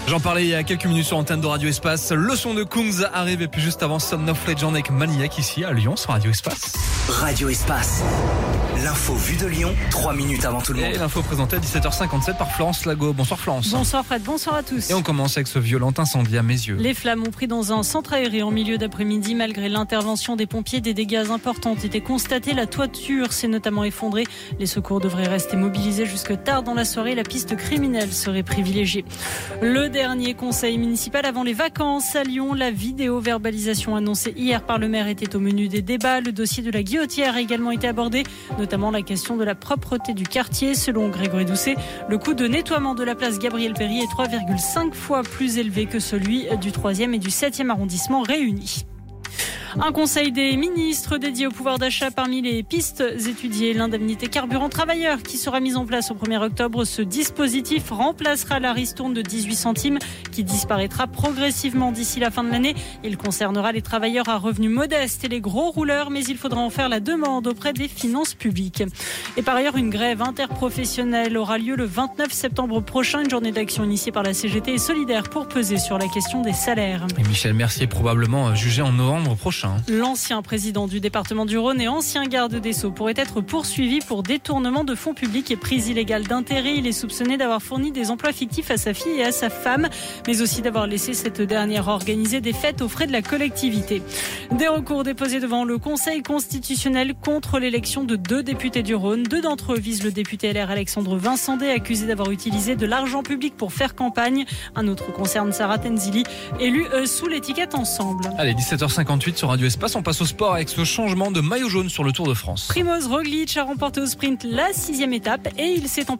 J'en parlais il y a quelques minutes sur l'antenne de Radio Espace. Le son de Kungs arrive et puis juste avant Son of Legend avec Maniac ici à Lyon sur Radio Espace. Radio Espace. L'info vue de Lyon, 3 minutes avant tout le monde. Et l'info présentée à 17h57 par Florence Lago. Bonsoir Florence. Bonsoir Fred, bonsoir à tous. Et on commence avec ce violent incendie à Meyzieux. Les flammes ont pris dans un centre aéré en milieu d'après-midi. Malgré l'intervention des pompiers, des dégâts importants ont été constatés. La toiture s'est notamment effondrée. Les secours devraient rester mobilisés jusque tard dans la soirée. La piste criminelle serait privilégiée. Le dernier conseil municipal avant les vacances à Lyon. La vidéo-verbalisation annoncée hier par le maire était au menu des débats. Le dossier de la Guillotière a également été abordé, notamment la question de la propreté du quartier. Selon Grégory Doucet, le coût de nettoiement de la place Gabriel Péri est 3,5 fois plus élevé que celui du 3e et du 7e arrondissement réunis. Un conseil des ministres dédié au pouvoir d'achat parmi les pistes étudiées. L'indemnité carburant travailleur qui sera mise en place au 1er octobre. Ce dispositif remplacera la ristourne de 18 centimes qui disparaîtra progressivement d'ici la fin de l'année. Il concernera les travailleurs à revenus modestes et les gros rouleurs, mais il faudra en faire la demande auprès des finances publiques. Et par ailleurs, une grève interprofessionnelle aura lieu le 29 septembre prochain. Une journée d'action initiée par la CGT et Solidaire pour peser sur la question des salaires. Et Michel Mercier probablement jugé en novembre prochain. L'ancien président du département du Rhône et ancien garde des Sceaux pourrait être poursuivi pour détournement de fonds publics et prise illégale d'intérêt. Il est soupçonné d'avoir fourni des emplois fictifs à sa fille et à sa femme, mais aussi d'avoir laissé cette dernière organiser des fêtes aux frais de la collectivité. Des recours déposés devant le Conseil constitutionnel contre l'élection de 2 députés du Rhône. 2 d'entre eux visent le député LR Alexandre Vincendé, accusé d'avoir utilisé de l'argent public pour faire campagne. Un autre concerne Sarah Tenzili, élue sous l'étiquette Ensemble. Allez, 17h58 sur Radio Espace, on passe au sport avec ce changement de maillot jaune sur le Tour de France. Primož Roglič a remporté au sprint la 6e étape et il s'est